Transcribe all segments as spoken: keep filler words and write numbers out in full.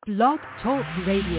Blog Talk Radio.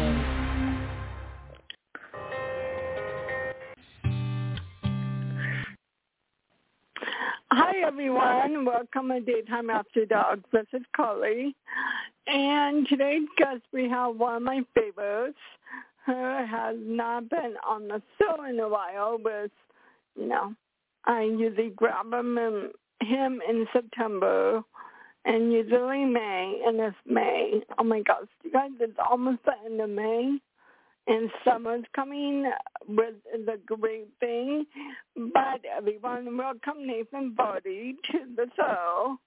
Hi, everyone. Welcome to Daytime After Dark. This is Carly. And today's guest, we have one of my favorites. Her has not been on the show in a while with, you know, I usually grab him in, him in September and usually May, and it's May. Oh, my gosh, you guys, it's almost the end of May. And summer's coming, which is a great thing. But everyone, welcome Nathan Vardy to the show.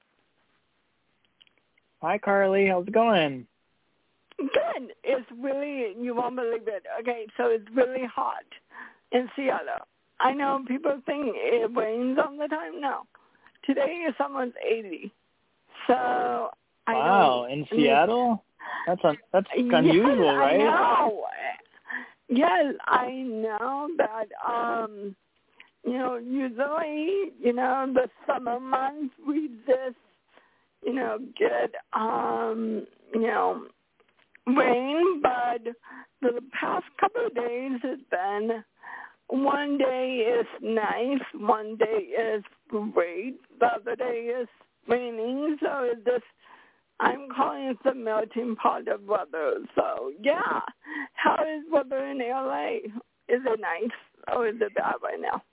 Hi, Carly. How's it going? Good. It's really, you won't believe it. Okay, so it's really hot in Seattle. I know people think it rains all the time. No. Today is almost eighty. So I Wow, don't, in Seattle? That's un- that's unusual, yes, right? I know. Yes, I know that, um, you know, usually, you know, the summer months, we just, you know, get, um, you know, rain, but the past couple of days has been, one day is nice, one day is great, the other day is raining, so it's just, I'm calling it the melting pot of weather. So, yeah. How is weather in L A? Is it nice or is it bad right now?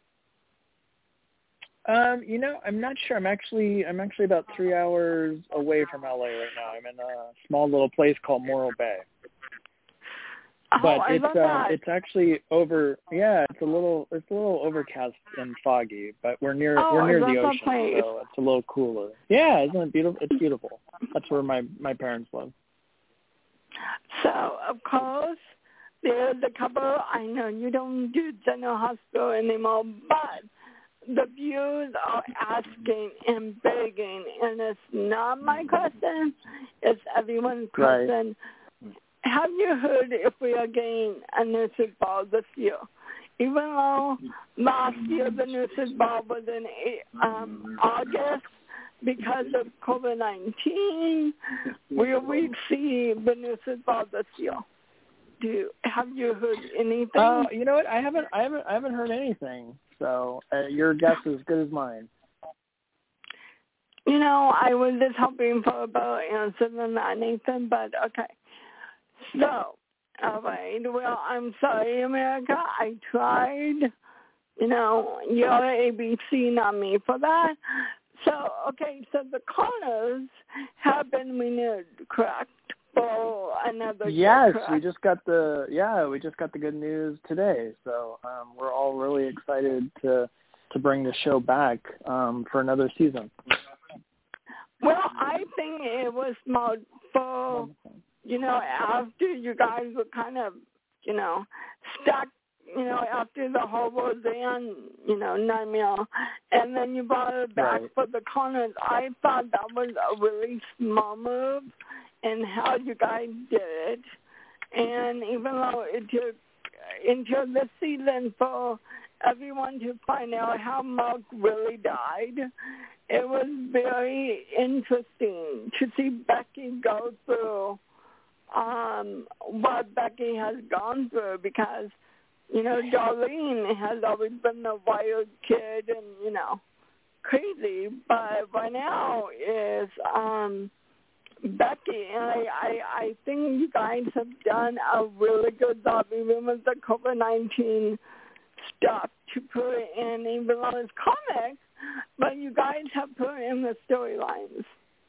Um, you know, I'm not sure. I'm actually I'm actually about three hours away from L A right now. I'm in a small little place called Morro Bay. Oh, But I it's love um, that. it's actually over. Yeah, it's a little it's a little overcast and foggy, but we're near Oh, we're near I love the that ocean, place. so it's a little cooler. Yeah, isn't it beautiful? It's beautiful. That's where my my parents live. So, of course, there's a couple, I know you don't do General Hospital anymore, but the viewers are asking and begging, and it's not my question, it's everyone's question. Right. Have you heard if we are getting a nurses ball this year? Even though last year the nurses ball was in um, August, because of COVID nineteen, will we see the nurses ball this year? Do have you heard anything? Uh, you know what? I haven't I haven't I haven't heard anything. So uh, your guess is as good as mine. You know, I was just hoping for a better answer than that, Nathan, but okay. So, all right. Well, I'm sorry, America. I tried. You know, you're A B C, not me for that. So, okay, so the corners have been renewed, correct? For another yes, year, correct? we just got the yeah, we just got the good news today. So um, we're all really excited to to bring the show back um, for another season. Well, I think it was more for, you know, after you guys were kind of, you know, stuck, you know, after the whole Roseanne, you know, nightmare, and then you brought it back right. for the corners. I thought that was a really small move in how you guys did it. And even though it took until this season for everyone to find out how Mark really died, it was very interesting to see Becky go through um, what Becky has gone through because, you know, Darlene has always been the wild kid and, you know, crazy. But right now is um, Becky, and I, I, I think you guys have done a really good job, even with the COVID nineteen stuff, to put it in, even though it's comics, but you guys have put in the storylines.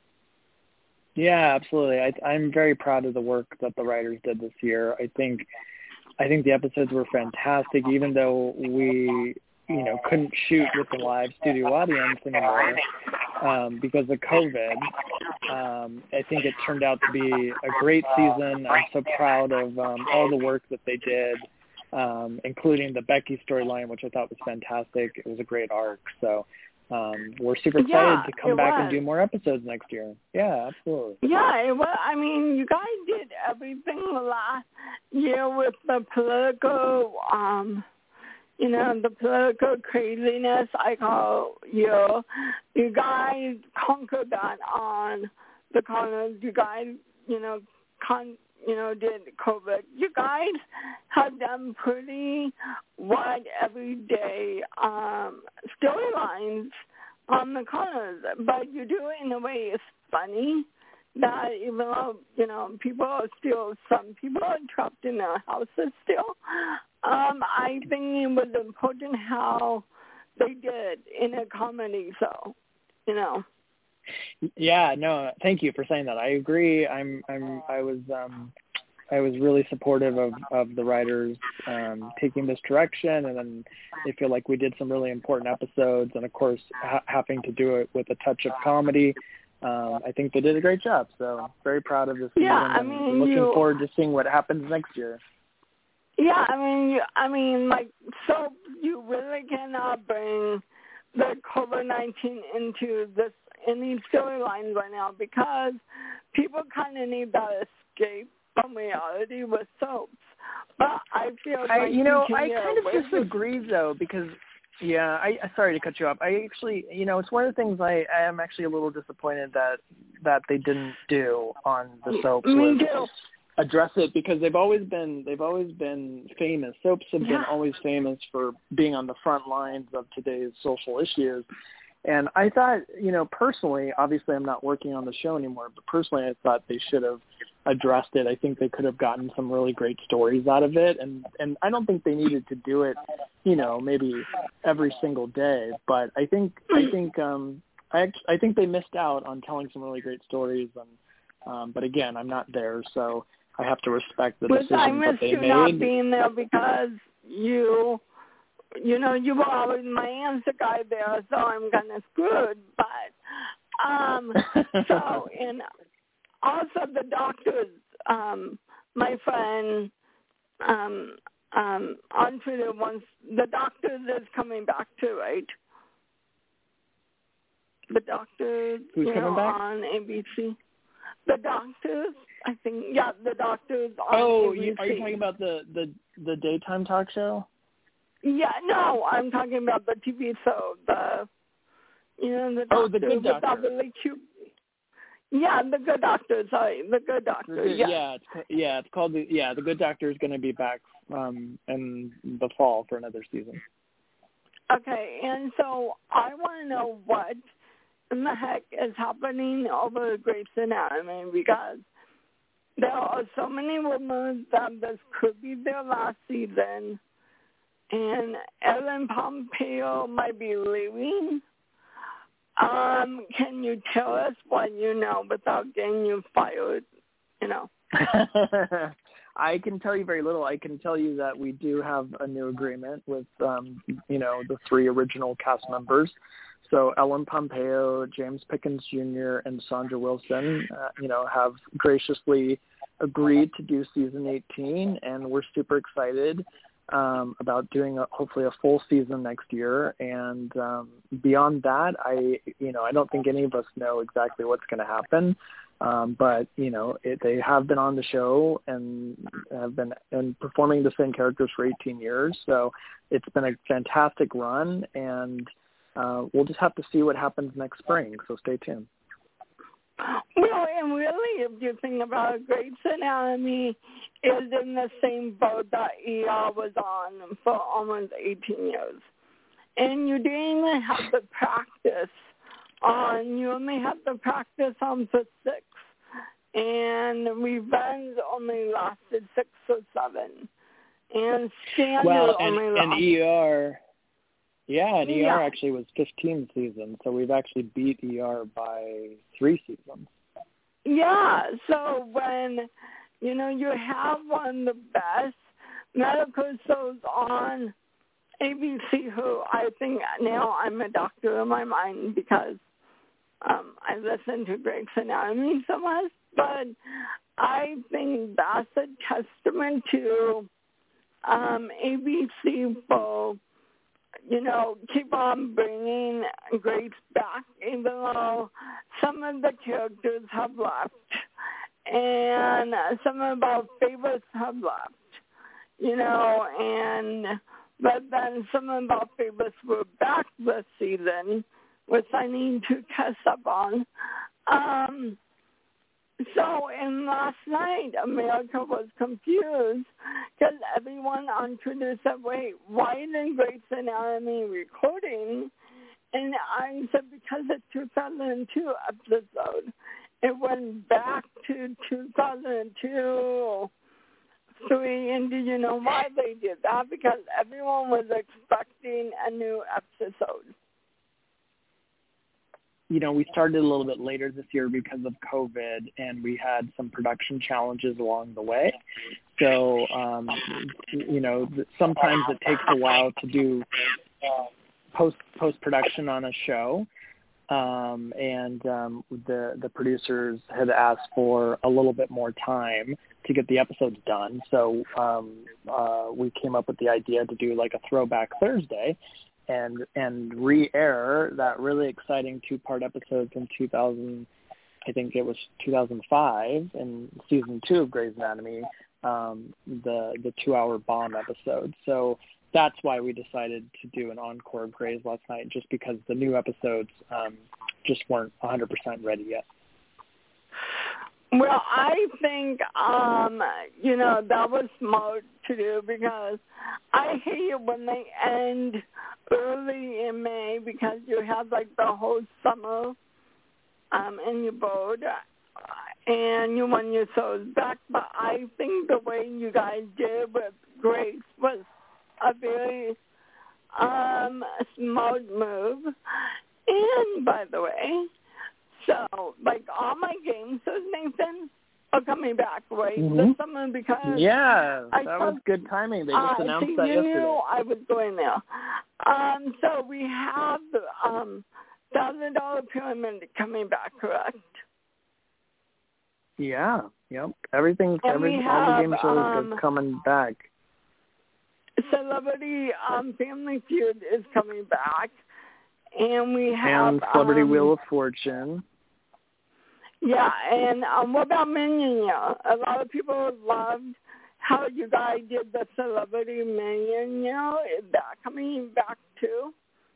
Yeah, absolutely. I, I'm very proud of the work that the writers did this year. I think, I think the episodes were fantastic, even though we, you know, couldn't shoot with the live studio audience anymore um, because of COVID. Um, I think it turned out to be a great season. I'm so proud of um, all the work that they did, um, including the Becky storyline, which I thought was fantastic. It was a great arc. So um, we're super excited yeah, to come back was. and do more episodes next year. Yeah, absolutely. Yeah, it was. I mean, you guys did everything last year with the political, um, you know, the political craziness, I call you. You guys conquered that on the corners. You guys, you know, con, you know, did COVID, you guys have done pretty wide everyday um, storylines on the corners, but you do it in a way it's funny that even though, you know, people are still, some people are trapped in their houses still. Um, I think it was important how they did in a comedy show, you know. Yeah, no, thank you for saying that. I agree. I'm, I'm, I was, um, I was really supportive of, of the writers um, taking this direction, and then I feel like we did some really important episodes, and of course, ha- having to do it with a touch of comedy. Um, I think they did a great job. So very proud of this season. Yeah, I mean, and looking you, forward to seeing what happens next year. Yeah, I mean, you, I mean, like, so you really cannot bring the COVID nineteen into this in these storylines right now because people kind of need that escape from reality with soaps. But I feel like I, you know, you I kind of disagree though because. Yeah, I sorry to cut you off. I actually, you know, it's one of the things I, I am actually a little disappointed that that they didn't do on the soaps. Me too. Address it because they've always been they've always been famous. Soaps have been yeah. always famous for being on the front lines of today's social issues. And I thought, you know, personally, obviously I'm not working on the show anymore, but personally I thought they should have addressed it. I think they could have gotten some really great stories out of it. And, and I don't think they needed to do it, you know, maybe every single day. But I think, I think, um, I, I think they missed out on telling some really great stories. And, um, but again, I'm not there, so I have to respect the decisions that they made. I miss you not being there because you, you know, you were always my answer guy there, so I'm kind of screwed. But, um, so, and also the doctors, um, my friend, um, um, on Twitter once, the doctors is coming back too, right? The doctors, Who's you coming know, back? on A B C. The doctors, I think, yeah, the doctors on oh, A B C. You, are you talking about the, the, the daytime talk show? Yeah, no, I'm talking about the T V show, the, you know, the doctor. Oh, the Good Doctor. Really cute. Yeah, the Good Doctor, sorry, the Good Doctor, the, yeah. Yeah, it's, yeah, it's called, the, yeah, the Good Doctor is going to be back um, in the fall for another season. Okay, and so I want to know what in the heck is happening over Grey's Anatomy because there are so many rumors that this could be their last season, and Ellen Pompeo might be leaving. Um, can you tell us what you know without getting you fired, you know? I can tell you very little. I can tell you that we do have a new agreement with, um, you know, the three original cast members. So Ellen Pompeo, James Pickens Junior, and Sandra Wilson, uh, you know, have graciously agreed to do season eighteen, and we're super excited um, about doing a, hopefully a full season next year. And um, beyond that, I, you know, I don't think any of us know exactly what's going to happen. Um, but, you know, it, they have been on the show and have been and performing the same characters for eighteen years. So it's been a fantastic run, and uh, we'll just have to see what happens next spring. So stay tuned. Well, and really, if you think about it, Grey's Anatomy is in the same boat that E R was on for almost eighteen years. And you didn't even have to practice on, you only have to practice on for six. And Revenge only lasted six or seven. And Scandal well, and, only and lasted. E R, yeah, and E R yeah. actually was fifteen seasons, so we've actually beat E R by three seasons. Yeah, so when, you know, you have one of the best medical shows on A B C, who I think now I'm a doctor in my mind because um, I listen to Grey's Anatomy so much, but I think that's a testament to um, A B C for, you know, keep on bringing Grace back, even though some of the characters have left and some of our favorites have left, you know, and but then some of our favorites were back this season, which I need to catch up on. Um, So, in last night, America was confused because everyone on Twitter said, wait, why isn't Grey's Anatomy recording? And I said, because it's two thousand two episode. It went back to two thousand two, three, and do you know why they did that? Because everyone was expecting a new episode. You know, we started a little bit later this year because of COVID, and we had some production challenges along the way. So, um, you know, sometimes it takes a while to do post post production on a show, um, and um, the the producers had asked for a little bit more time to get the episodes done. So um, uh, we came up with the idea to do like a Throwback Thursday. And and re-air that really exciting two-part episode from two thousand, I think it was two thousand five, in season two of Grey's Anatomy, um, the the two-hour bomb episode. So that's why we decided to do an encore of Grey's last night, just because the new episodes um, just weren't one hundred percent ready yet. Well, I think, um, you know, that was smart to do because I hate it when they end early in May because you have, like, the whole summer um, in your boat and you want your shows back. But I think the way you guys did with Grace was a very um, smart move. And, by the way, so, like, all my games, so Nathan, are coming back, right? Mm-hmm. This summer because yeah, I that thought, was good timing. They just uh, announced see, that you yesterday. knew I was going there. Um, so we have the um, one thousand dollars Pyramid coming back, correct? Yeah, yep. Everything's, And every, we all have, the game shows um, are coming back. Celebrity um, Family Feud is coming back. And we have... And Celebrity um, Wheel of Fortune. Yeah, and um, what about Millionaire? A lot of people loved how you guys did the Celebrity Millionaire. Is that coming back too?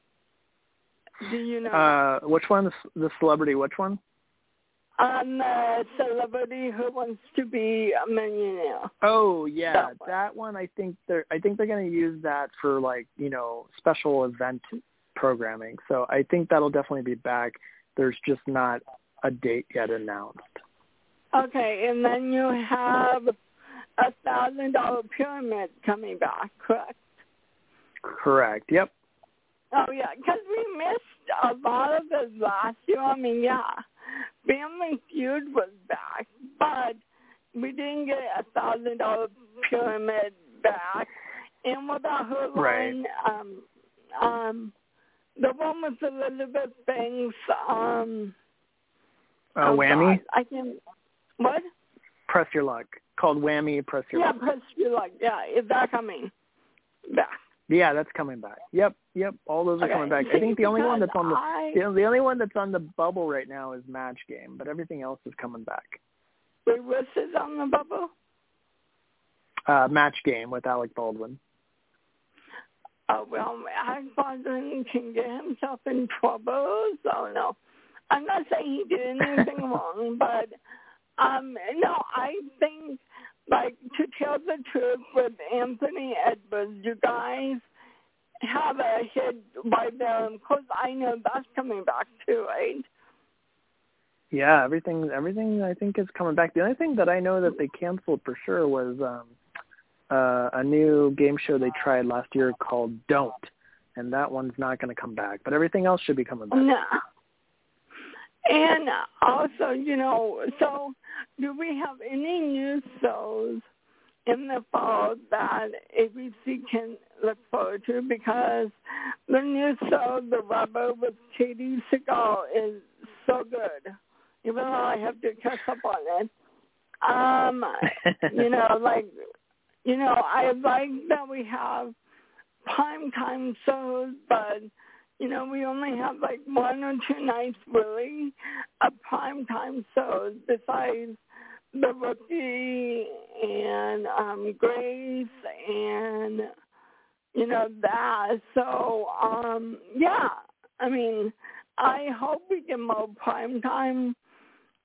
Do you know? Uh, which one? The Celebrity, which one? Um, the Celebrity Who Wants to Be a Millionaire. Oh yeah, that one. that one. I think they're. I think they're going to use that for like you know special event programming. So I think that'll definitely be back. There's just not a date yet announced. Okay, and then you have a thousand dollar pyramid coming back, correct? Correct. Yep. Oh yeah, because we missed a lot of it last year. I mean, yeah, Family Feud was back, but we didn't get a thousand dollar pyramid back. And what about her line? Right. Um, um, the one with Elizabeth Banks. Um, Uh, oh Whammy? God, I can. What? Press Your Luck. Called Whammy, Press Your yeah, Luck. Yeah, Press Your Luck. Yeah, is that coming back? Yeah, that's coming back. Yep, yep. All those are Okay. coming back. I think the only one that's on the, I, the the only one that's on the bubble right now is Match Game, but everything else is coming back. Wait, what's is on the bubble? Uh, Match Game with Alec Baldwin. Oh, well, Alec Baldwin can get himself in trouble, so no. I'm not saying he did anything wrong, but, um, no, I think, like, to tell the truth with Anthony Edwards, you guys have a hit right there, because I know that's coming back too, right? Yeah, everything, everything I think is coming back. The only thing that I know that they canceled for sure was um, uh, a new game show they tried last year called Don't, and that one's not going to come back. But everything else should be coming back. No. And also, you know, so do we have any new shows in the fall that A B C can look forward to? Because the new show, The Rubber with Katie Seagal, is so good, even though I have to catch up on it. Um, you know, like, you know, I like that we have primetime shows, but you know, we only have like one or two nights really of primetime shows besides The Rookie and um, Grace and, you know, that. So, um, yeah, I mean, I hope we get more primetime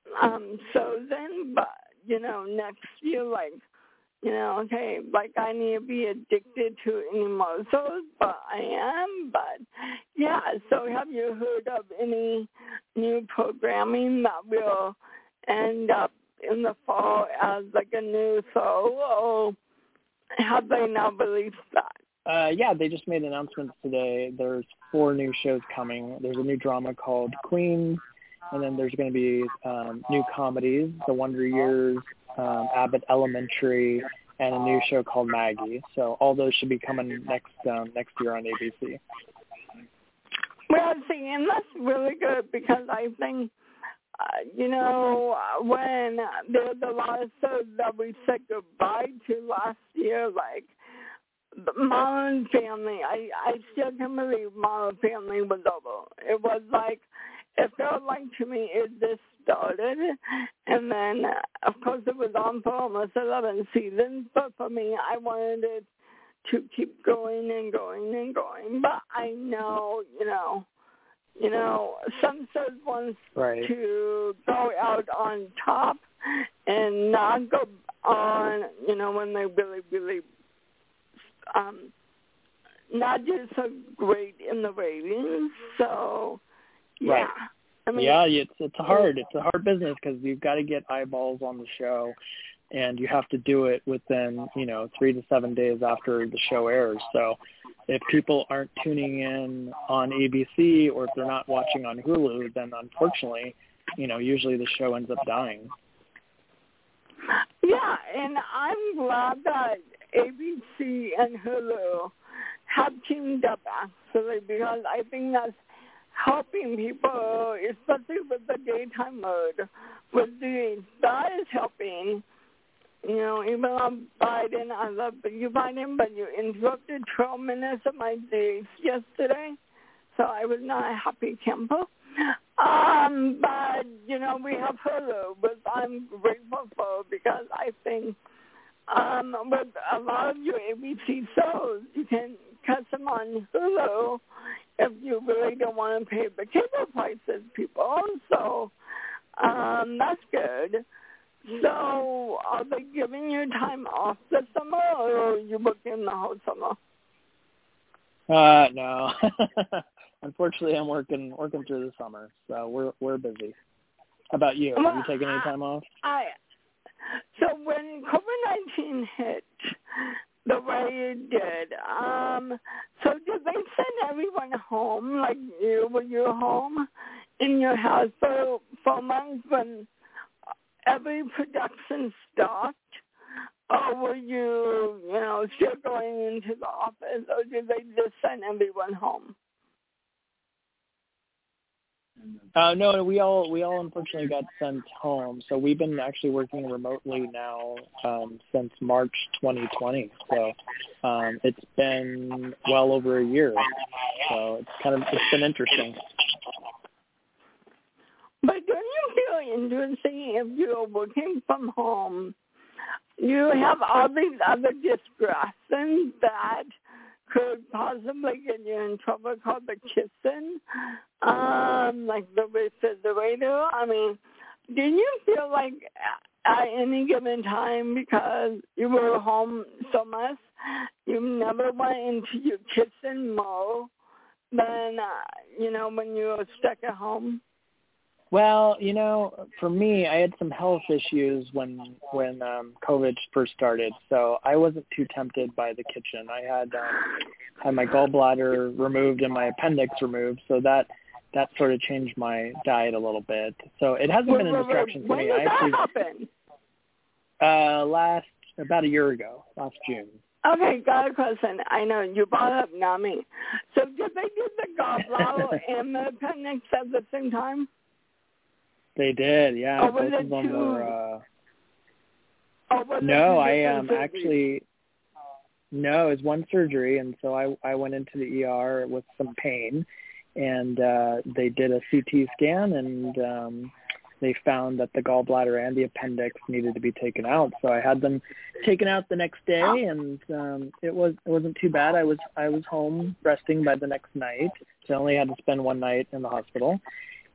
um, so then, but, you know, next year, like, you know, okay, like I need to be addicted to any more of those, but I am, but yeah, so have you heard of any new programming that will end up in the fall as like a new show, or have they now released that? Uh, yeah, they just made announcements today. There's four new shows coming. There's a new drama called Queens, and then there's going to be um, new comedies, The Wonder Years, um, Abbott Elementary, and a new show called Maggie. So all those should be coming next um, next year on A B C. Well, see, and that's really good because I think, uh, you know, when there's a lot of shows that we said goodbye to last year, like Modern Family, I, I still can't believe Modern Family was over. It was like, it felt like to me it just started, and then, uh, of course, it was on for almost eleven seasons, but for me, I wanted it to keep going and going and going, but I know, you know, you know, some shows want right. to go out on top and not go on, you know, when they really, really, um, not do so great in the ratings, so, yeah. Right. I mean, yeah, it's it's hard. It's a hard business because you've got to get eyeballs on the show, and you have to do it within, you know, three to seven days after the show airs. So if people aren't tuning in on A B C or if they're not watching on Hulu, then unfortunately, you know, usually the show ends up dying. Yeah, and I'm glad that A B C and Hulu have teamed up, actually, because I think that's helping people, especially with the daytime mode. With the, that is helping. You know, even on Biden, I love you, Biden, but you interrupted twelve minutes of my days yesterday, so I was not a happy camper. Um, but, you know, we have Hulu, which I'm grateful for because I think um, with a lot of your A B C shows, you can catch them on Hulu if you really don't want to pay the cable prices, people. So um, that's good. So are they giving you time off this summer, or are you booking the whole summer? Uh, no. Unfortunately, I'm working working through the summer, so we're we're busy. How about you? Well, Are you taking any time off? I so when COVID nineteen hit the way it did, um, so did they send everyone home like you? Were you home in your house for for months when every production stopped? Or were you, you know, still going into the office, or did they just send everyone home? Uh, no, we all we all unfortunately got sent home. So we've been actually working remotely now um, since March twenty twenty. So um, it's been well over a year. So it's kind of it's been interesting. But don't you feel interesting if you're working from home? You have all these other distractions that could possibly get you in trouble, called the kitchen, um, like the refrigerator. I mean, do you feel like at any given time, because you were home so much, you never went into your kitchen more than, uh, you know, when you were stuck at home? Well, you know, for me, I had some health issues when when um, COVID first started, so I wasn't too tempted by the kitchen. I had um, had my gallbladder removed and my appendix removed, so that that sort of changed my diet a little bit. So it hasn't Wait, been a wait, distraction wait. for When me. did I that actually happen? uh, last about a year ago, last June. Okay, got a question. I know you brought up NAMI. So did they do the gallbladder and the appendix at the same time? They did, yeah. Or was Both it of them two? were. Uh, Or was no, it I um um actually. No, it was one surgery, and so I I went into the E R with some pain, and uh, they did a C T scan, and um, they found that the gallbladder and the appendix needed to be taken out. So I had them taken out the next day, and um, it was it wasn't too bad. I was I was home resting by the next night, so I only had to spend one night in the hospital.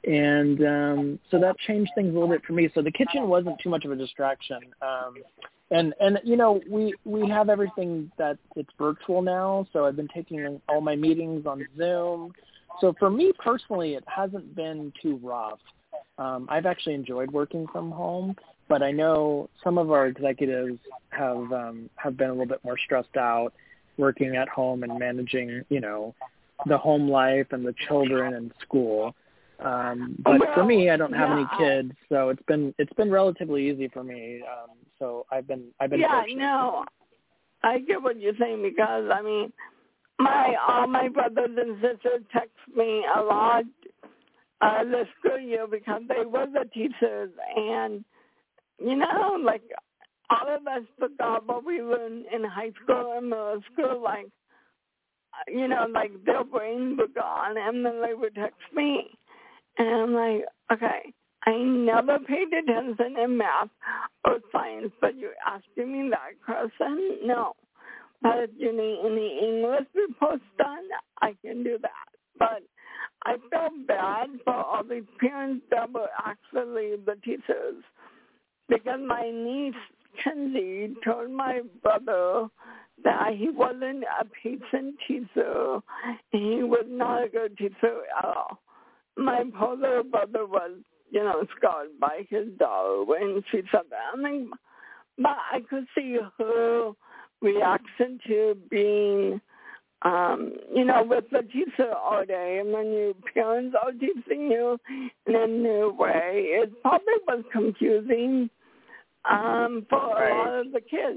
And um, so that changed things a little bit for me. So the kitchen wasn't too much of a distraction. Um, and, and, you know, we, we have everything that it's virtual now. So I've been taking all my meetings on Zoom. So for me personally, it hasn't been too rough. Um, I've actually enjoyed working from home, but I know some of our executives have um, have been a little bit more stressed out working at home and managing, you know, the home life and the children and school. Um, but well, for me, I don't have yeah, any kids, so it's been it's been relatively easy for me. Um, so I've been I've been yeah, fortunate. no, I get what you're saying because I mean, my all my brothers and sisters text me a lot uh, this school year because they were the teachers, and you know, like all of us forgot what we learned in high school and middle school, like you know, like their brains were gone, and then they would text me. And I'm like, okay, I never paid attention in math or science, but you're asking me that question? No. But if you need any English reports done, I can do that. But I felt bad for all these parents that were actually the teachers because my niece, Kenzie, told my brother that he wasn't a patient teacher and he was not a good teacher at all. My poor little brother was, you know, scarred by his dog when she said that. I mean, but I could see her reaction to being, um, you know, with the teacher all day, and then your parents are teaching you in a new way. It probably was confusing um, for Right. a lot of the kids.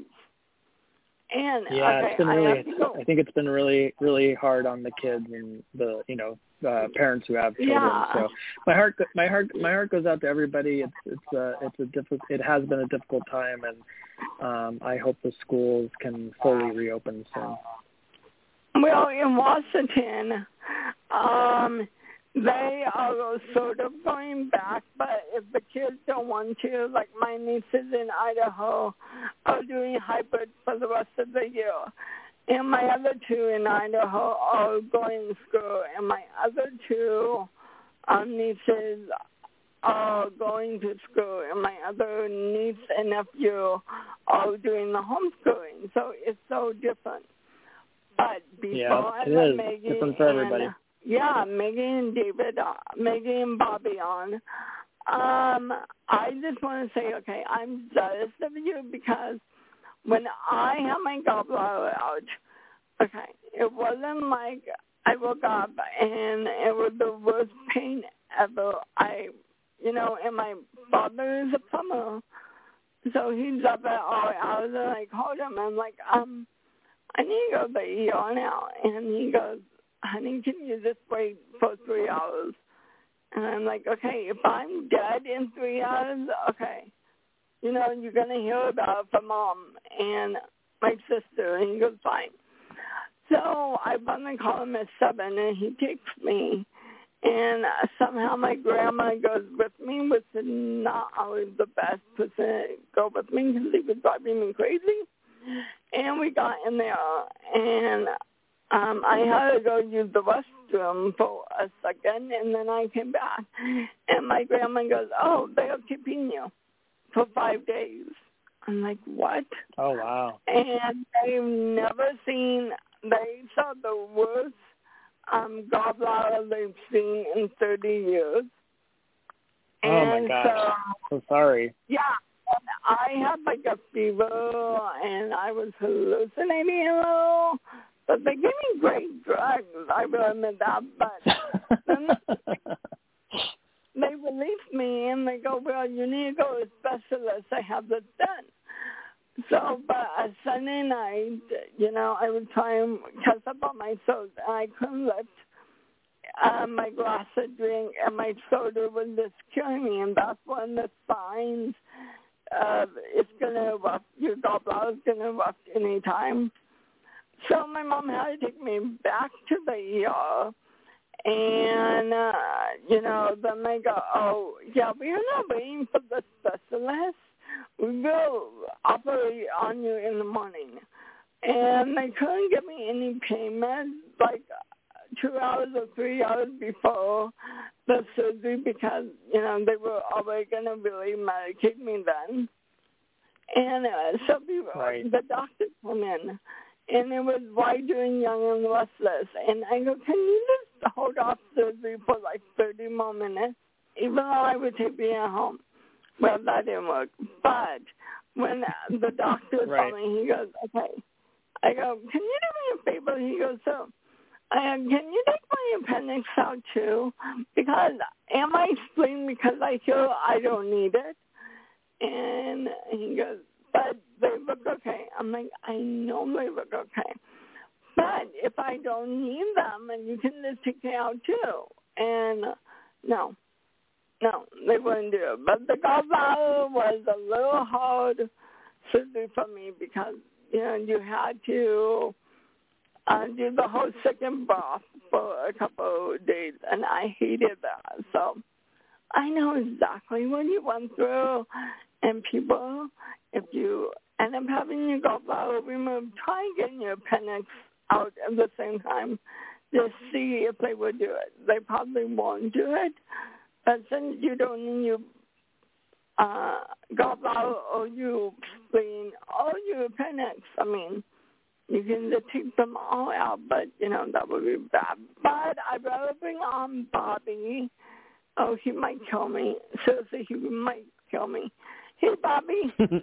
And yeah, okay, it's been I really. have to go. I think it's been really, really hard on the kids and the, you know, uh, parents who have children. Yeah. So my heart, my heart, my heart goes out to everybody. It's, it's a, it's a difficult. It has been a difficult time, and um, I hope the schools can fully reopen soon. Well, in Washington, um, they are sort of going back, but if the kids don't want to, like my nieces in Idaho are doing hybrid for the rest of the year. And my other two in Idaho are going to school, and my other two um, nieces are going to school, and my other niece and nephew are doing the homeschooling. So it's so different. But before Yeah, I it let is Megan different for and, everybody. yeah, Megan and David, uh, Megan and Bobby on, um, I just want to say, okay, I'm jealous of you because when I had my gallbladder out, okay, it wasn't like I woke up and it was the worst pain ever. I, you know, and my father is a plumber, so he's up at all hours, and I called him. I'm like, um, I need to go to the E R now. And he goes, honey, can you just wait for three hours? And I'm like, okay, if I'm dead in three hours, okay. You know, you're going to hear about it from Mom and my sister. And he goes, fine. So I finally call him at seven, and he takes me. And somehow my grandma goes with me, which is not always the best person to go with me because he was driving me crazy. And we got in there, and um, I had to go use the restroom for a second, and then I came back. And my grandma goes, oh, they're keeping you for five days. I'm like, what? Oh, wow. And they've never seen, they saw the worst um, gallbladder they've seen in thirty years. Oh, and my gosh. So, so sorry. Yeah. I had like a fever, and I was hallucinating a little, but they gave me great drugs. I will admit that, but then they released me, and they go, well, you need to go to a specialist to have this done. So, but a Sunday night, you know, I would try and catch up on my soda, and I couldn't lift uh, my glass of drink, and my soda was just killing me, and that's one of the signs Uh, it's going to erupt, your gallbladder is going to erupt any time. So my mom had to take me back to the E R. And, uh, you know, then they go, oh, yeah, we're not waiting for the specialist. We will operate on you in the morning. And they couldn't give me any payment, like two hours or three hours before the surgery because, you know, they were already going to really medicate me then. And uh, so people, right. the doctor came in, and it was wider and young and restless. And I go, can you just hold off surgery for like thirty more minutes? Even though I would take me at home. Well, that didn't work. But when the doctor right. saw me, he goes, okay. I go, can you do me a favor? He goes, so, uh, can you take my appendix out too? Because am I spleen because I feel I don't need it? And he goes, but they look okay. I'm like, I know they look okay. But if I don't need them, and you can just take me out too. And no, no, they wouldn't do it. But the gallbladder was a little hard surgery for me because, you know, you had to uh, do the whole second bath for a couple of days, and I hated that. So I know exactly what you went through. And people, if you end up having your gallbladder removed, try getting your appendix out at the same time to see if they would do it. They probably won't do it, but since you don't need your uh, gallbladder or your spleen or your appendix, I mean, you can just take them all out, but, you know, that would be bad. But I'd rather bring on Bobby. Oh, he might kill me. Seriously, he might kill me. Hey, Bobby.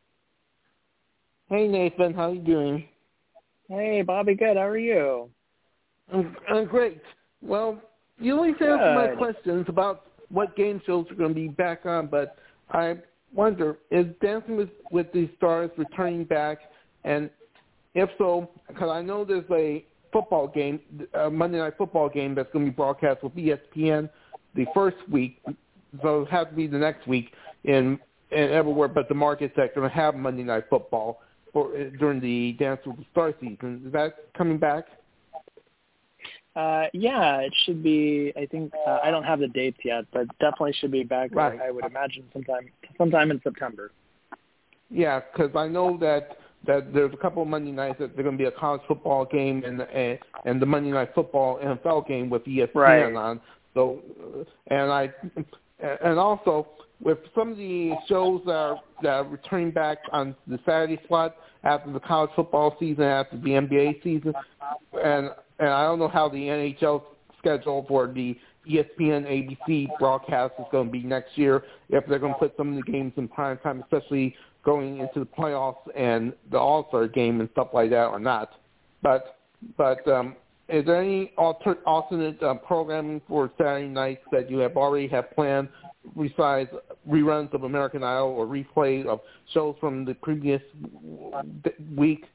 Hey, Nathan. How you doing? Hey, Bobby. Good. How are you? I'm, I'm great. Well, you always answer my questions about what game shows are going to be back on, but I wonder, is Dancing with, with the Stars returning back? And if so, because I know there's a football game, a Monday Night Football game that's going to be broadcast with E S P N the first week, so it has to be the next week in and everywhere but the markets that are going to have Monday Night Football for during the Dance with the Stars season. Is that coming back? Uh, yeah, it should be. I think uh, I don't have the dates yet, but definitely should be back. Right. I would imagine sometime sometime in September. Yeah, because I know that that there's a couple of Monday nights that there's going to be a college football game and and, and the Monday Night Football N F L game with E S P N right. on. So, and I and also with some of the shows that are, that are returning back on the Saturday slot after the college football season, after the N B A season, and and I don't know how the N H L schedule for the E S P N A B C broadcast is going to be next year, if they're going to put some of the games in prime time, especially going into the playoffs and the All-Star game and stuff like that, or not. But but um, is there any alter, alternate uh, programming for Saturday nights that you have already have planned, besides reruns of American Idol or replay of shows from the previous week?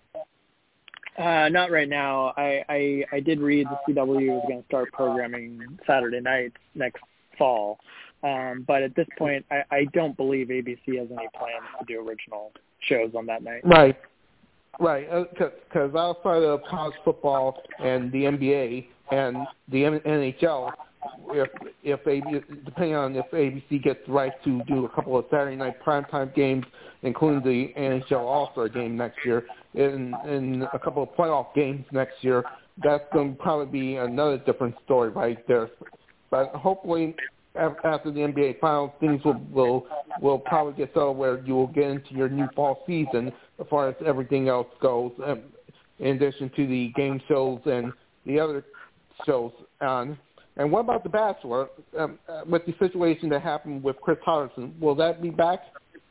Uh, not right now. I, I, I did read the C W was going to start programming Saturday nights next fall. Um, but at this point, I, I don't believe A B C has any plans to do original shows on that night. Right. Right, because uh, outside of college football and the N B A and the N H L, if if A B, depending on if A B C gets the right to do a couple of Saturday night primetime games, including the N H L All-Star game next year, and, and a couple of playoff games next year, that's going to probably be another different story right there. But hopefully, after the N B A Finals, things will will, will probably get settled where you will get into your new fall season as far as everything else goes, um, in addition to the game shows and the other shows on. And what about The Bachelor? Um, uh, with the situation that happened with Chris Hardison, will that be back?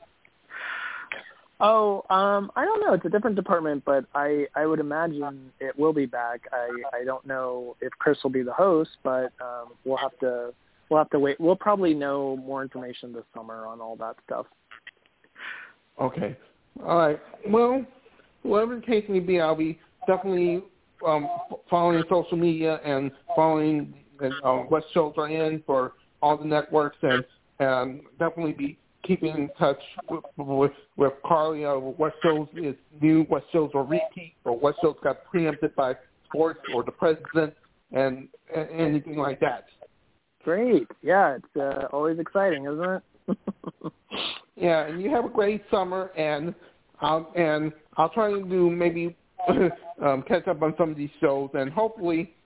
Oh, um, I don't know. It's a different department, but I, I would imagine it will be back. I, I don't know if Chris will be the host, but um, we'll have to we'll have to wait. We'll probably know more information this summer on all that stuff. Okay. All right. Well, whatever the case may be, I'll be definitely um, following social media and following uh, what shows are in for all the networks, and um, definitely be keeping in touch with, with, with Carly on what shows is new, what shows are repeat, or what shows got preempted by sports or the president, and, and anything like that. Great. Yeah, it's uh, always exciting, isn't it? Yeah, and you have a great summer, and I'll, and I'll try to do maybe um, catch up on some of these shows, and hopefully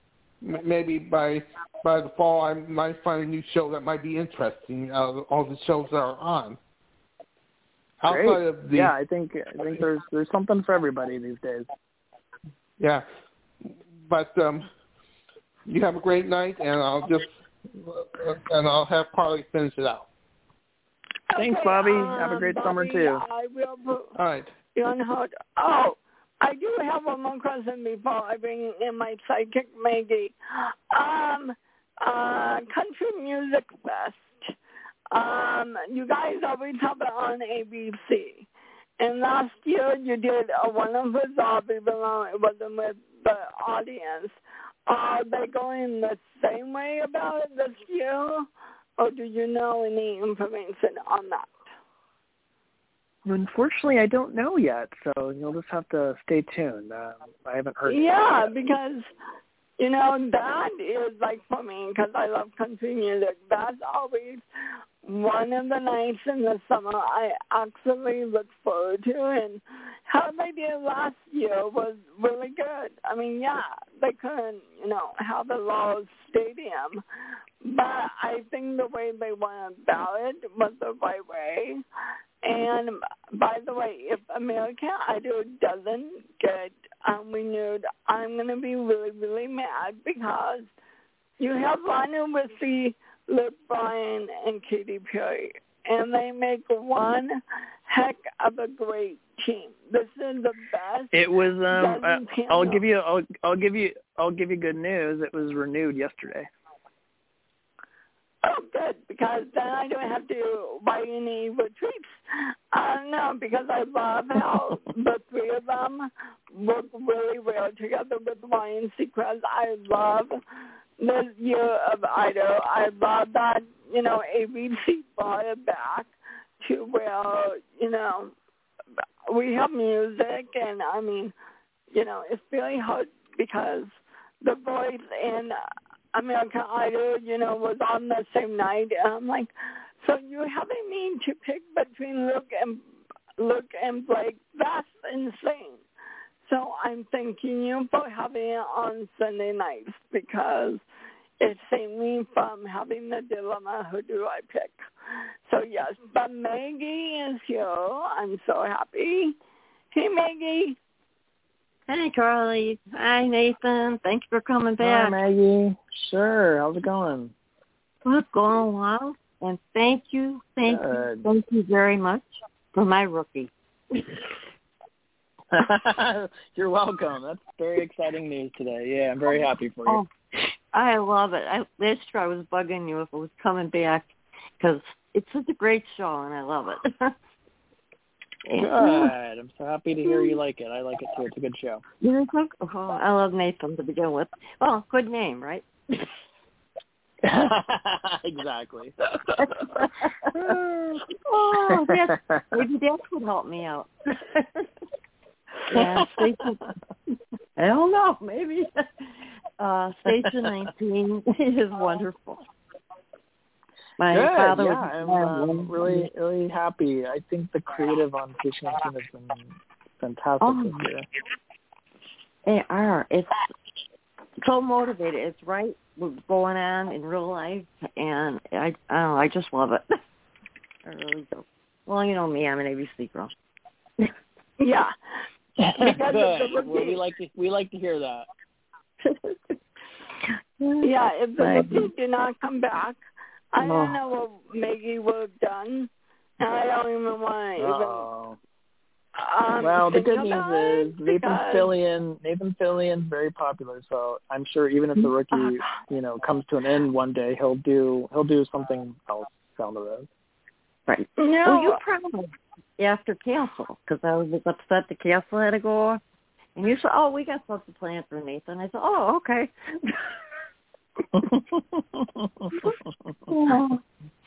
maybe by by the fall I might find a new show that might be interesting out of all the shows that are on. Great. Outside of the, yeah, I think I think there's there's something for everybody these days. Yeah, but um, you have a great night, and I'll just and I'll have Carly finish it out. Thanks, Okay, Bobby. Um, have a great Bobby, summer too. I will put All right. you on hold. Oh, I do have one more question before I bring in my psychic Maggie. Um, uh, Country Music Fest. Um, you guys always have it on A B C. And last year you did a wonderful job, even though it wasn't with the audience. Are they going the same way about it this year, or do you know any information on that? Unfortunately, I don't know yet, so you'll just have to stay tuned. Uh, I haven't heard. Yeah, because, you know, that is like for me, because I love country music, that's always one of the nights in the summer I actually look forward to, and how they did last year was really good. I mean, yeah, they couldn't, you know, have the Lowe's Stadium, but I think the way they went about it was the right way. And by the way, if American Idol doesn't get um, renewed, I'm going to be really, really mad, because you have Lionel Richie, Luke Bryan, and Katy Perry, and they make one heck of a great team. This is the best. It was. Um, uh, I'll give you. I'll, I'll give you. I'll give you good news. It was renewed yesterday. Oh, good, because then I don't have to buy any retreats. Uh, no, because I love how the three of them work really well together with Ryan Seacrest. I love this year of Idol. I love that, you know, A B C brought it back to where, you know, we have music, and, I mean, you know, it's really hard because The Voice and American Idol, you know, was on the same night. And I'm like, so you having me to pick between Luke and Luke and Blake? That's insane. So I'm thanking you for having it on Sunday nights, because it saved me from having the dilemma, who do I pick? So yes, but Maggie is here. I'm so happy. Hey, Maggie. Hey, Carly. Hi, Nathan. Thank you for coming back. Hi, Maggie. Sure. How's it going? What's going well? And thank you, thank Good. you, thank you very much for my rookie. You're welcome. That's very exciting news today. Yeah, I'm very happy for you. Oh, I love it. I, last year I was bugging you if it was coming back, because it's such a great show, and I love it. Good. I'm so happy to hear you like it. I like it too. It's a good show. You think? Oh, I love Nathan to begin with. Well, good name, right? Exactly. Oh, that's, maybe that would help me out. Yeah, station, I don't know, maybe. Uh, Station nineteen is wonderful. My Good, father yeah, was I'm um, really, really happy. I think the creative on Station nineteen has been fantastic oh, this year. They are. It's so motivated. It's right what's going on in real life, and I, I don't know, I just love it. I really do. Well, you know me, I'm an A B C girl. Yeah. Because Good. Well, we like to we like to hear that. Yeah, if the rookie did not come back, I Oh. don't know what Maggie would have done, and I don't even want to Uh-oh. even. Um, Well, the think good about news is it Nathan because- Fillion. Nathan Fillion's very popular, so I'm sure even if the rookie, you know, comes to an end one day, he'll do he'll do something else down the road. Right. No. Well, you probably after Castle, because I was upset the Castle had to go off. And you said, oh, we got something planned for Nathan. I said, oh, okay. Oh.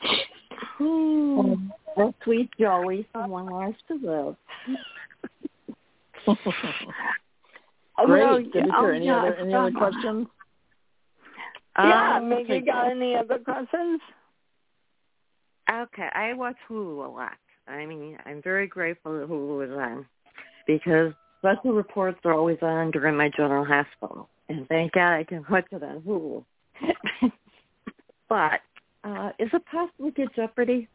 Oh, that sweet Joey from One Life to Live. Great. Well, Good to hear. oh, Any yeah, other any other questions? Yeah, Um, Maggie, got any other questions? Okay, I watch Hulu a lot. I mean, I'm very grateful that Hulu is on, because special reports are always on during my general hospital. and thank God I can watch it on Hulu. But uh, is it possible to get Jeopardy?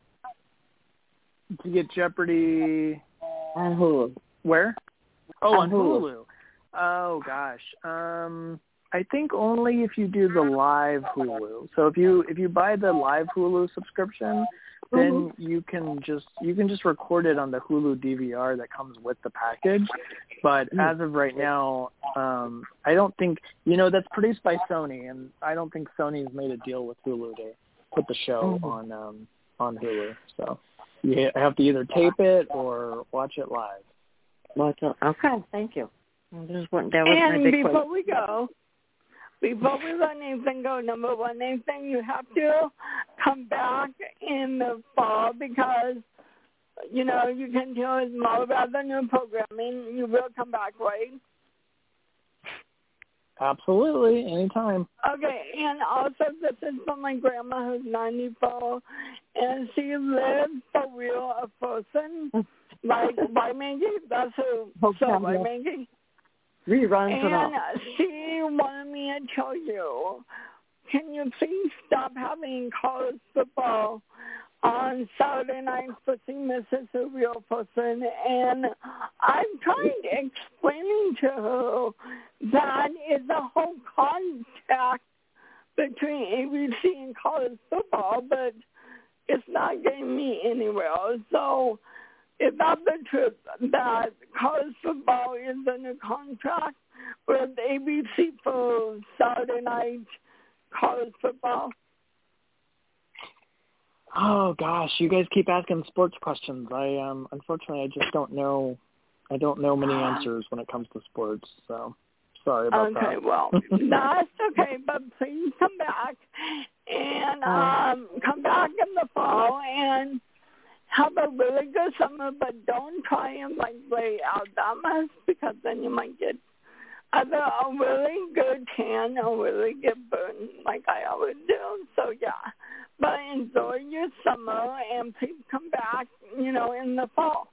To get Jeopardy on Hulu. Where? Oh, on, on Hulu. Hulu. Oh gosh. Um, I think only if you do the live Hulu. So if you if you buy the live Hulu subscription, then mm-hmm. you can just you can just record it on the Hulu D V R that comes with the package. But mm-hmm. as of right now, um, I don't think you know that's produced by Sony, and I don't think Sony's made a deal with Hulu to put the show mm-hmm. on um, on Hulu. So you have to either tape it or watch it live. Watch it. Okay, thank you. Just want, that was and my big before question. we go, before we let anything go, number one, anything you have to come back in the fall because, you know, you can tell us more about the new programming. You will come back, right? Absolutely, anytime. Okay, and also this is from my grandma who's ninety-four, and she lives for real a person, like by Maggie. That's who, so by Maggie. Reruns and she wanted me to tell you, can you please stop having college football on Saturday nights for Missus A Real Person? And I'm trying to explain to her that is a whole contact between A B C and college football, but it's not getting me anywhere. So it's not the truth that college football is in a contract with A B C for Saturday night college football? Oh gosh, you guys keep asking sports questions. I um unfortunately I just don't know I don't know many answers when it comes to sports, so sorry about okay, that. Okay, well, that's okay, but please come back and um come back in the fall and have a really good summer, but don't try and like lay out that much because then you might get either a really good tan or really get burned like I always do. So yeah, but enjoy your summer and please come back, you know, in the fall.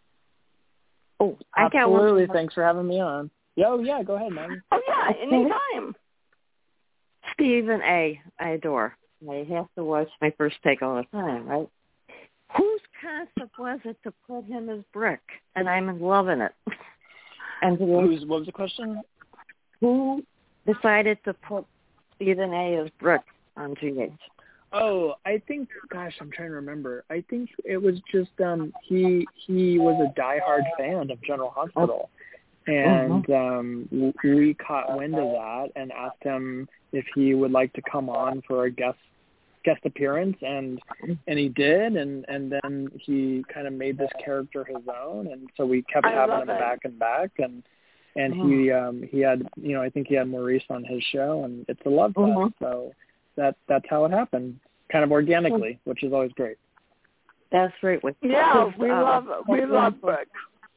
Oh, I absolutely! Thanks for having me on. Yo, yeah, go ahead, man. Oh yeah, anytime. Stephen A. I adore. I have to watch My First Take all the time, right? Whose concept was it to put him as Brick? And I'm loving it. And Who's, what was the question? Who decided to put Stephen A. as Brick on G H? Oh, I think, gosh, I'm trying to remember. I think it was just um, he he was a diehard fan of General Hospital. And uh-huh. um, we caught wind of that and asked him if he would like to come on for a guest guest appearance, and and he did, and and then he kind of made this character his own, and so we kept I having him it. back and back, and and uh-huh. he um he had you know I think he had Maurice on his show, and it's a love fest, uh-huh. so that that's how it happened, kind of organically, uh-huh. which is always great. That's great. With yeah, we uh, love it. We love Brick.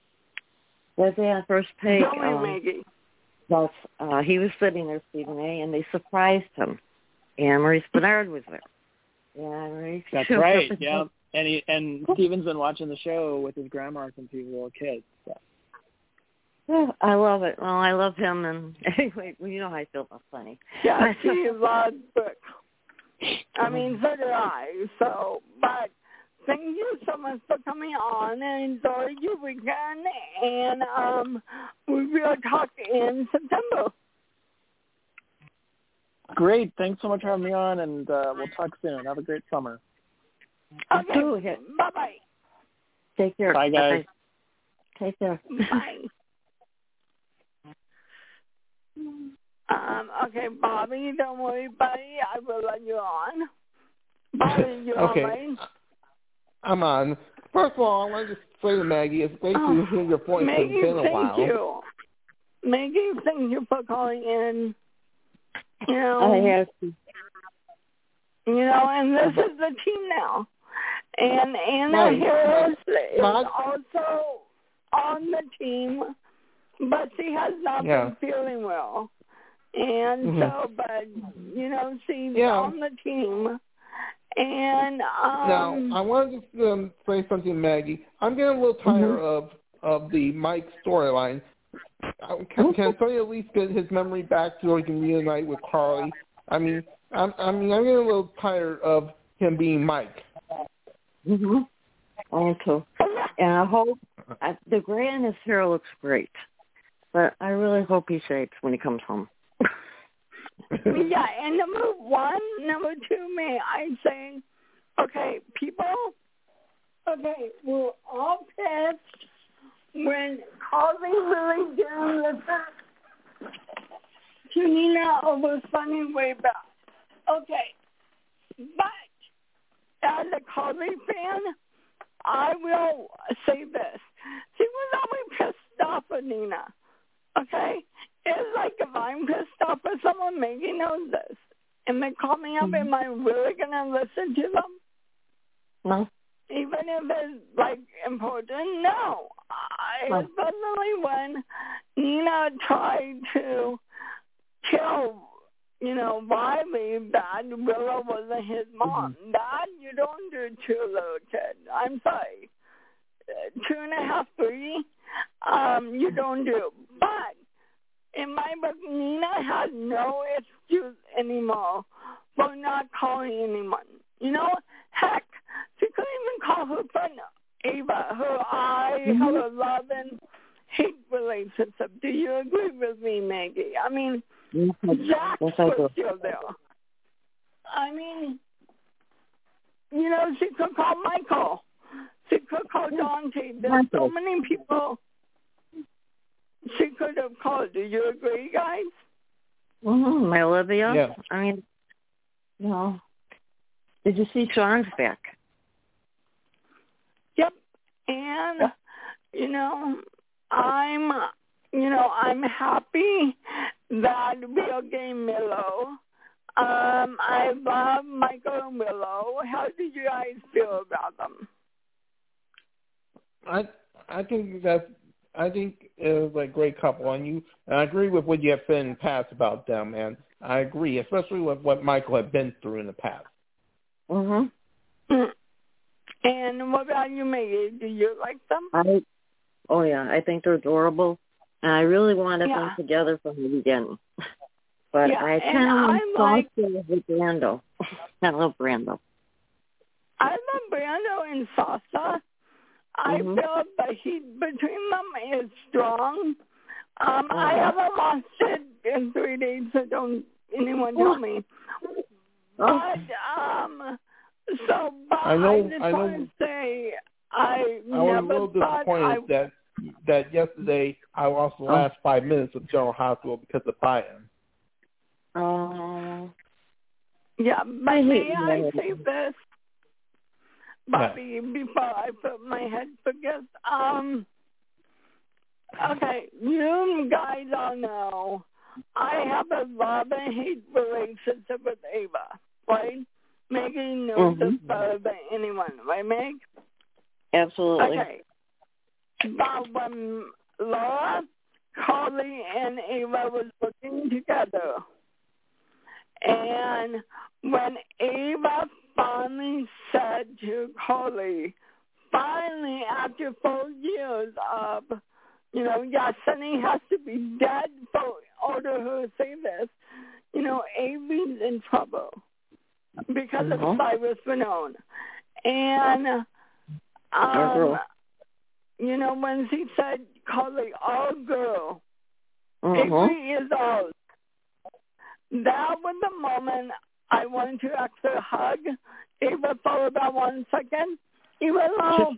Was he on First Take? Don't um, Maggie. That's uh, he was sitting there, Stephen A., and they surprised him. And Maurice Bernard was there. Yeah, Maurice. That's right. Yeah, and he and Stephen's been watching the show with his grandma since he was a little kid. So. Yeah, I love it. Well, I love him, and anyway, well, you know how I feel about Sonny. Yeah, he loves Brick. I mean, so did I. So, but thank you so much for coming on, and enjoy your weekend. And um, we will talk in September. Great. Thanks so much for having me on, and uh, we'll talk soon. Have a great summer. Okay. okay. Bye-bye. Take care. Bye, guys. Bye-bye. Take care. Bye. um, okay, Bobby, don't worry, buddy. I will let you on. Bobby, you okay. on, right? I'm on. First of all, I want to just say to Maggie, it's great oh, to hear your voice. Maggie, it's been a thank while. you. Maggie, thank you for calling in. You know, I have to. You know, and this is the team now. And Anna right. Harris is Not, also on the team, but she has not yeah. been feeling well. And mm-hmm. so, but, you know, she's yeah. on the team. And, um... Now, I wanted to um, say something, Maggie. I'm getting a little tired mm-hmm. of, of the Mike storyline. know, can, can Sonny at least get his memory back so he can reunite with Carly? I mean, I'm, I mean, I'm getting a little tired of him being Mike. Mhm. Also, and I hope I, the gray in his hair looks great, but I really hope he shaves when he comes home. Yeah, and number one, number two, may I say, okay, people, okay, we're all pissed when Carly really didn't listen to Nina over Sunny way back. Okay, but as a Carly fan, I will say this. She was always pissed off at Nina, okay? It's like if I'm pissed off at someone, Maggie knows this, and they call me up, am I really going to listen to them? No. Even if it's, like, important? No. I, no. Especially when Nina tried to tell, you know, Riley that Willow wasn't his mom. Mm-hmm. That you don't do to a little kid. I'm sorry. Two and a half, three, um, you don't do. But in my book, Nina has no excuse anymore for not calling anyone. You know, heck, she couldn't even call her friend Ava, her I, mm-hmm. her love and hate relationship. Do you agree with me, Maggie? I mean, yes, Jack yes, was still there. I mean, you know, she could call Michael. She could call Dante. There's so many people she could have called. Do you agree, guys? Mm-hmm. My Olivia. Yeah. I mean, you know, did you see Sean's back? Yep. And, yeah. you know, I'm, you know, I'm happy that we are getting Willow. Um, I love Michael and Willow. How did you guys feel about them? I I think that's I think it was like a great couple, and you and I agree with what you have said in the past about them, and I agree, especially with what Michael had been through in the past. Mhm. And what about you, Maggie? Do you like them? I, oh yeah, I think they're adorable, and I really wanted yeah. them together from the beginning. But yeah, I kind of like with Brando. I love Brando. I love Brando and Sasha. I mm-hmm. feel the heat between them is strong. Um, uh-huh. I haven't watched it in three days, so don't anyone tell me. But um, so but I know. I just I know. want to say I, I was never a little disappointed I, that that yesterday I lost the last oh. five minutes of General Hospital because of Biden. Oh. Yeah, but may I say this? Bobby, yeah. before I put my head forget, um, okay, you guys all know I have a love and hate relationship with Ava, right? Maggie knows mm-hmm. this better than anyone, right, Meg? Absolutely. Okay. But when Laura, Carly, and Ava was working together, and when Ava finally said to Carly, finally after four years of, you know, yeah, Sunny has to be dead for order her to say this, you know, Ava's in trouble because mm-hmm. of Cyrus Venone. And, um, you know, when she said, Carly, all girl, mm-hmm. Avery is ours. That was the moment I wanted to ask her a hug. Ava for about one second. Even though,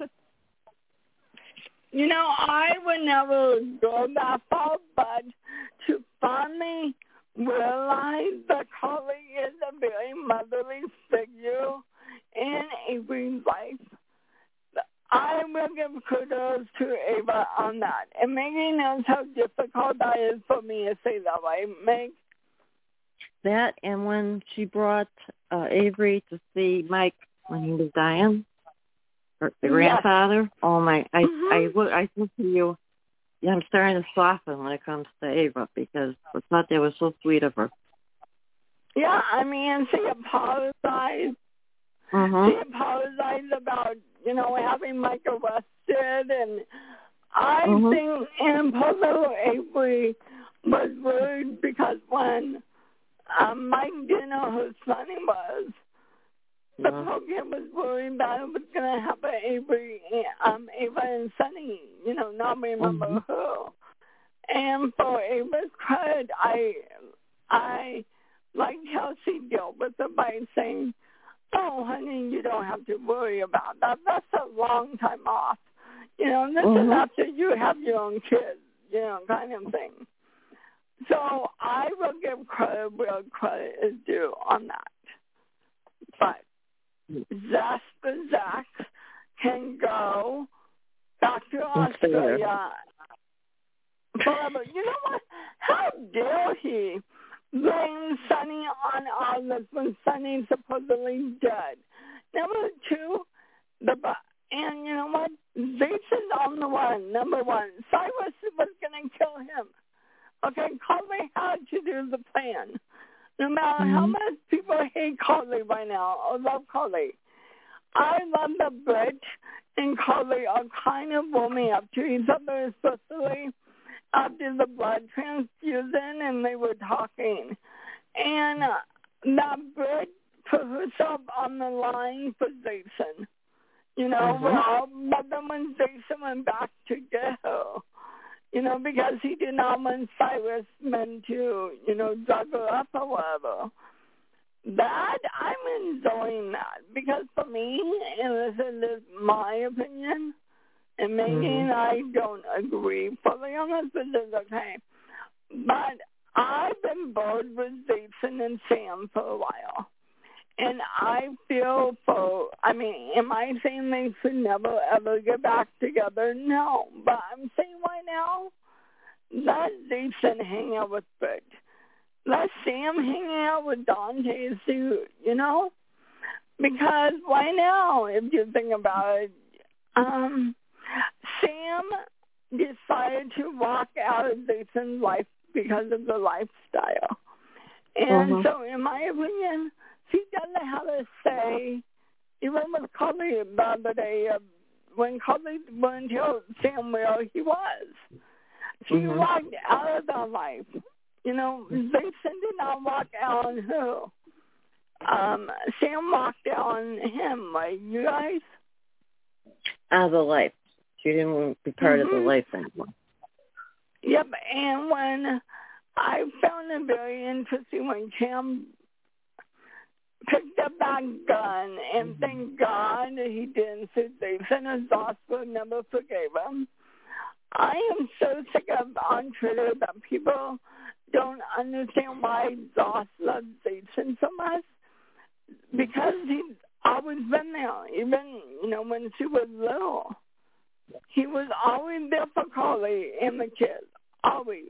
you know, I would never go that far, but to finally realize that Carly is a very motherly figure in Avery's life, I will give kudos to Ava on that. And Maggie knows how difficult that is for me to say that, right, Meg? That and when she brought uh, Avery to see Mike when he was dying, or the yes. grandfather. Oh my! I mm-hmm. I I, I think to you, yeah, I'm starting to soften when it comes to Ava because I thought that was so sweet of her. Yeah, I mean, she apologized. Mm-hmm. She apologized about you know having Mike arrested, and I Mhm. think and Polo Avery was worried because when um, Mike Dino, whose son he was, the Yeah. program was worried that it was going to happen Avery, um, Ava and Sonny, you know, not remember Mhm. who. And for Ava's credit, I, I liked how she dealt with it by saying, "Oh, honey, you don't have to worry about that. That's a long time off. You know, this Mhm. is after you have your own kids, you know, kind of thing." So I will give credit where credit is due on that. But Zach the Zach can go back to Australia forever. You know what? How dare he blame Sonny on all this when Sonny's supposedly dead? Number two, the and you know what? Jason's on the one. Number one, Cyrus was going to kill him. Okay, Carly had to do the plan. No matter mm-hmm. how much people hate Carly right now or love Carly, I love the Brit and Carly are kind of warming up to each other, especially after the blood transfusion and they were talking. And uh, that Brit put herself on the line for Jason. You know, mm-hmm. well, but then when Jason went back to get her, you know, because he did not want Cyrus meant to, you know, drug her up or whatever. That, I'm enjoying that. Because for me, and this is my opinion, and maybe mm-hmm. I don't agree fully on this, but it's okay. But I've been bored with Jason and Sam for a while. And I feel for, I mean, am I saying they should never, ever get back together? No. But I'm saying right now, let Jason hang out with Brit. Let Sam hang out with Dante's suit, you know? Because right now, if you think about it, um, Sam decided to walk out of Jason's life because of the lifestyle. And uh-huh. so, in my opinion, she doesn't have a say, even with Carly the other day, uh, when Carly wouldn't tell Sam where he was. She mm-hmm. walked out of their life. You know, Jason did not walk out on her. Um, Sam walked out on him, right, you guys? Out of the life. She didn't want to be part mm-hmm. of the life anymore. Yep, and when I found it very interesting when Cam picked up that gun, and mm-hmm. thank God he didn't shoot Jason. His boss would never forgave him. I am so sick of on Twitter that people don't understand why Zoss loves Jason so much, because he's always been there, even, you know, when she was little. He was always there for Carly and the kids, always.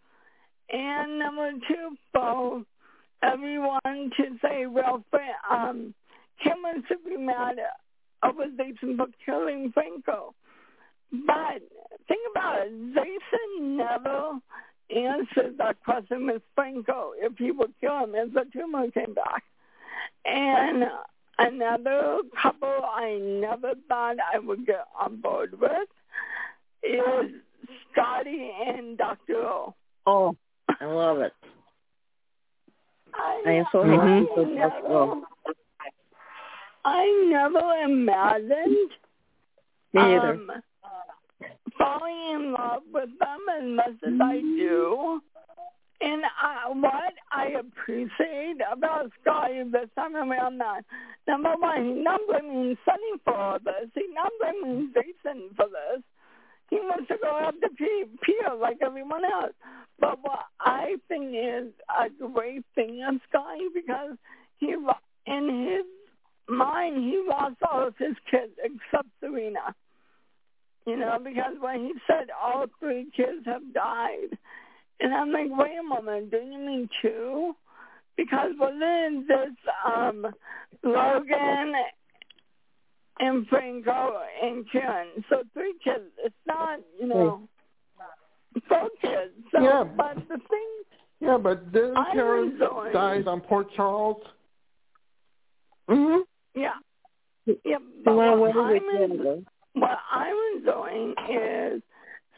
And number two, for everyone to say, well, um, Cameron should be mad over Jason for killing Franco. But think about it, Jason never answered that question with Franco if he would kill him as the tumor came back. And another couple I never thought I would get on board with is Scotty and Doctor O. Oh, I love it. I, I am so happy for Doctor O. I never imagined Me either. Um, falling in love with them as much as I do. And I, what I appreciate about Scotty this time around that, number one, he's not blaming Sonny for all this. He's not blaming Jason for this. He wants to go after Pierre like everyone else. But what I think is a great thing of Scotty, because he, in his mind, he lost all of his kids except Serena. You know, because when he said all three kids have died, and I'm like, wait a moment, do you mean two? Because wasn't this um, Logan and Franco and Karen? So three kids. It's not, you know, four kids. So, yeah, but the thing. Yeah, but didn't Karen die on Port Charles? Mhm. Yeah. Yeah. But well, what, what, I'm in, what I'm enjoying is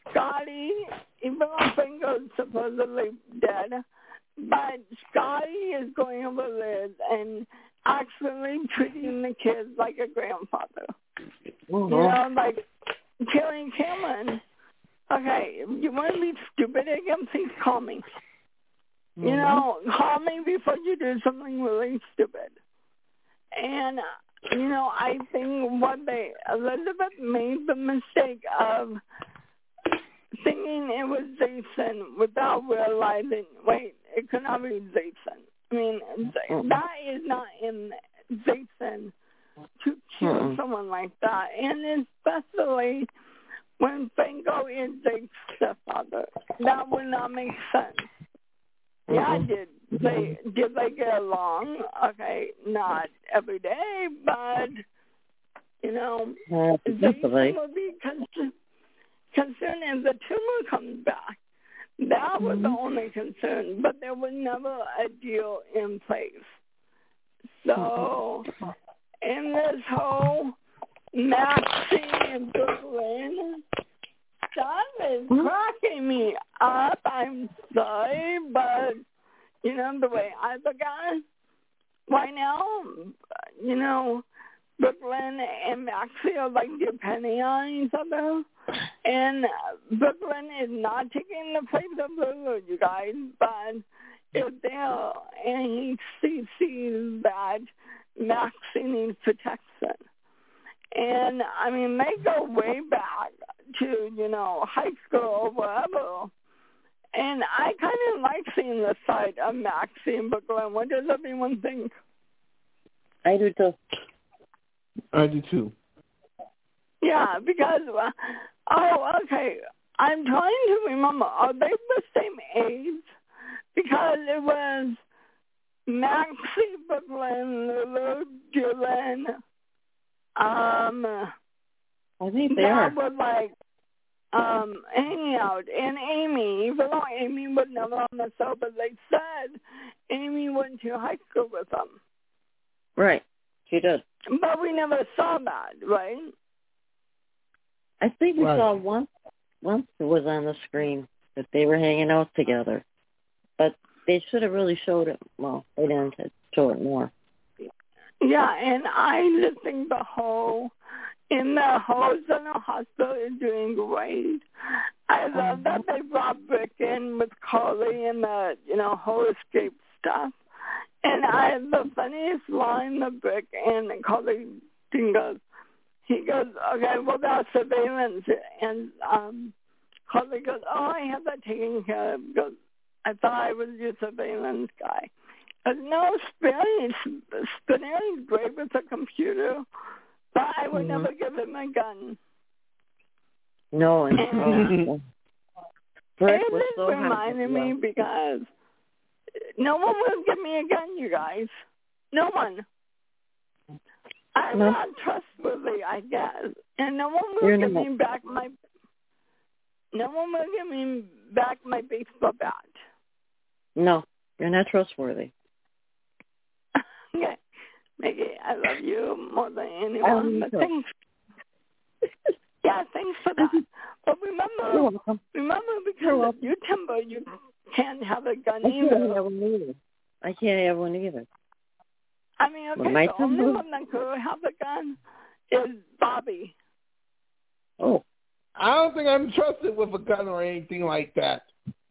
Scotty, even though Fingo's supposedly dead, but Scotty is going over Liz and actually treating the kids like a grandfather. Mm-hmm. You know, like killing Cameron. Okay, if you want to be stupid again, please call me. Mm-hmm. You know, call me before you do something really stupid. And, you know, I think what they, Elizabeth made the mistake of thinking it was Jason without realizing, wait, it could not be Jason. I mean, that is not in Jason to kill mm-hmm. someone like that. And especially when Fingo is Jake's stepfather. That would not make sense. Mm-hmm. Yeah, did they, did they get along? Okay, not every day, but, you know, uh, Jason will be concerned. Concern if the tumor comes back. That was mm-hmm. the only concern, but there was never a deal in place. So, in this whole Maxie and Brooklyn, that is cracking me up. I'm sorry, but, you know, the way I look at it, right now, you know, Brooklyn and Maxie are like depending on each other. And Brooklyn is not taking the place of Lulu, you guys, but if they're, and he sees, sees that Maxie needs protection. And, I mean, they go way back to, you know, high school or wherever. And I kind of like seeing the side of Maxie and Brooklyn. What does everyone think? I do, too. I do, too. Yeah, because, uh, oh, okay, I'm trying to remember, are they the same age? Because it was Maxie, Brooklyn, Lulu, Julian, um, I think they that are. was like, um, hanging out, and Amy, even though Amy was never on the show, but they said Amy went to high school with them. Right, she did. But we never saw that, right? I think we right. saw once, once it was on the screen that they were hanging out together. But they should have really showed it. Well, they didn't show it more. Yeah, and I just think the whole, in the whole General Hospital is doing great. I love that they brought Brick in with Carly and the, you know, whole escape stuff. And I have the funniest line of Brick and Carly goes, he goes, okay, well, that's surveillance. And um, Carly goes, oh, I have that taken care of. He goes, I thought I was your surveillance guy. But no, Spinelli's, Spinelli's great with a computer, but I would mm-hmm. never give him a gun. No, and, and oh. Brick was so reminded me because no one will give me a gun, you guys. No one. I'm no. not trustworthy, I guess. And no one will You're give not. me back my no one will give me back my baseball bat. No, you're not trustworthy. Okay. Maggie, I love you more than anyone. But thanks. Yeah, thanks for that. But remember, remember because of your temper, you can't have a gun I either. Can't have one either. I can't have one either. I mean, okay, the temper... only one that could have a gun is Bobby. Oh. I don't think I'm trusted with a gun or anything like that.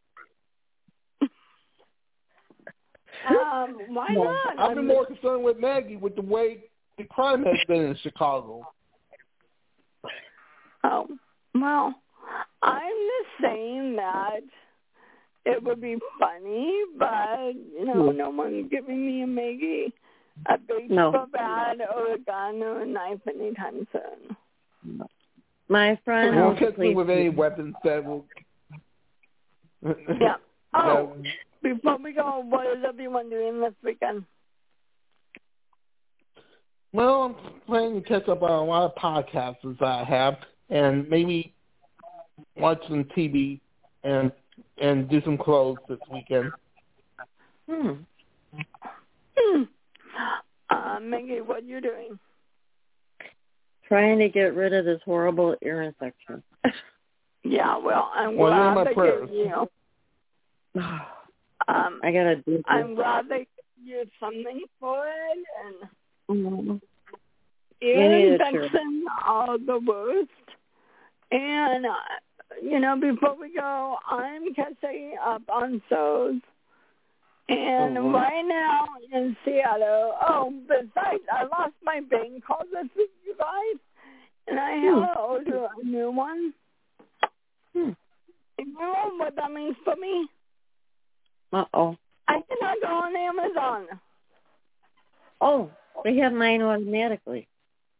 um, why no. not? I've been more concerned with Maggie with the way the crime has been in Chicago. Oh, well, I'm just saying that it would be funny, but, you know, no one's giving me a Maggie a baseball no. bat or a gun or a knife anytime soon. No. My friend we won't catch me with any weapons that will... yeah. Oh, before we go, what is everyone doing this weekend? Well, I'm planning to catch up on a lot of podcasts I have, and maybe watch some T V and and do some clothes this weekend. Hmm. Hmm. Uh, Maggie, what are you doing? Trying to get rid of this horrible ear infection. Yeah, well, I'm well, glad you're in my they prayers. gave you. Um, I gotta do this. I'm glad they gave you something for it, and Mm-hmm. Ian Benson are the worst. And, uh, you know, before we go, I'm Cassie up on So's. And Mm-hmm. right now in Seattle, oh, besides, I lost my bank card this week, you guys. And I have to order a new one. Hmm. You know what that means for me? Uh-oh. I cannot go on Amazon. Oh, they have mine automatically.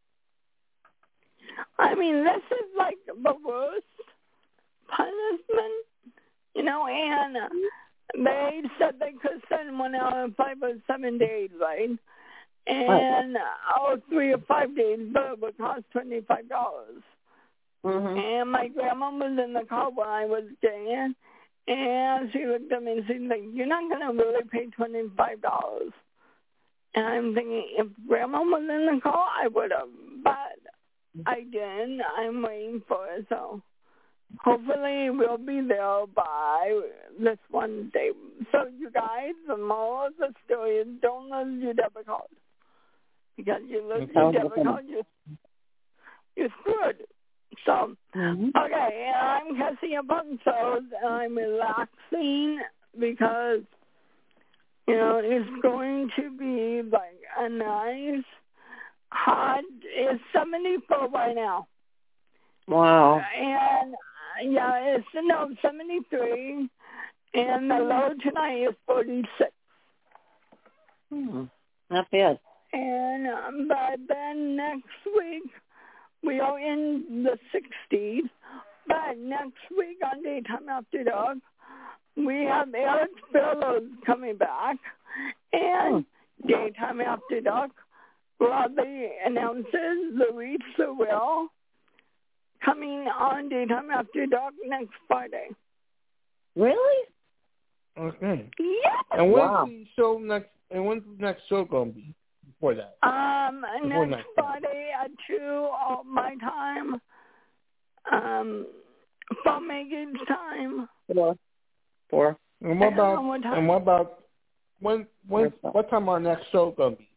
I mean, this is like the worst punishment, you know, and they said they could send one out in five or seven days, right? And, oh, three or five days, but it would cost twenty-five dollars. Mm-hmm. And my grandma was in the car when I was getting it, and she looked at me and she's like, you're not going to really pay twenty-five dollars. And I'm thinking, if grandma was in the car, I would have, but I didn't. I'm waiting for it, so hopefully we'll be there by this one day. So you guys, the moral of the story is don't lose your debit card. Because you lose your debit card, you're, you're screwed. So, Mm-hmm. okay, I'm Cassie Abunsos, and I'm relaxing because, you know, it's going to be like a nice, hot, it's seventy-four right now. Wow. And, uh, yeah, it's, no, seventy-three, and the low tonight is forty-six. Hmm. Not bad. And, um, but then next week, we are in the sixties, but next week on Daytime After Dark, we have Eric Fellows coming back, and Daytime After Dark, Robbie announces Louise Sorrell coming on Daytime After Dark next Friday. Really? Okay. Yes! And when's Wow. the show next? And when's the next show going to be before that? Um, Before next next Friday at two all my time, um, for Megan's time. Four. Four. And what I don't know about? what time. And what about? When? When? What time our next show going to be?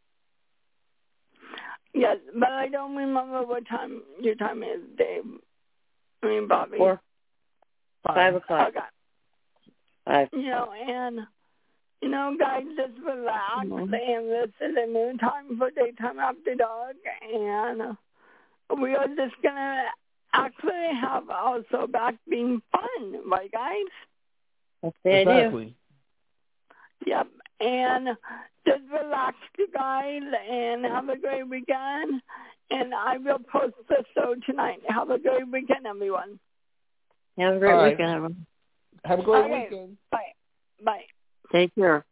Yes, but I don't remember what time your time is, Dave. I mean, Bobby. Four. Five, Five o'clock. Okay. Five. You know, and, you know, guys, just relax. Mm-hmm. And this is a new time for Daytime After Dark. And we are just going to actually have also back being fun, right, guys? That's the idea. Exactly. Yep. And just relax, you guys, and have a great weekend. And I will post the show tonight. Have a great weekend, everyone. Have a great All right. weekend, everyone. Have a great Okay. weekend. Bye. Bye. Take care.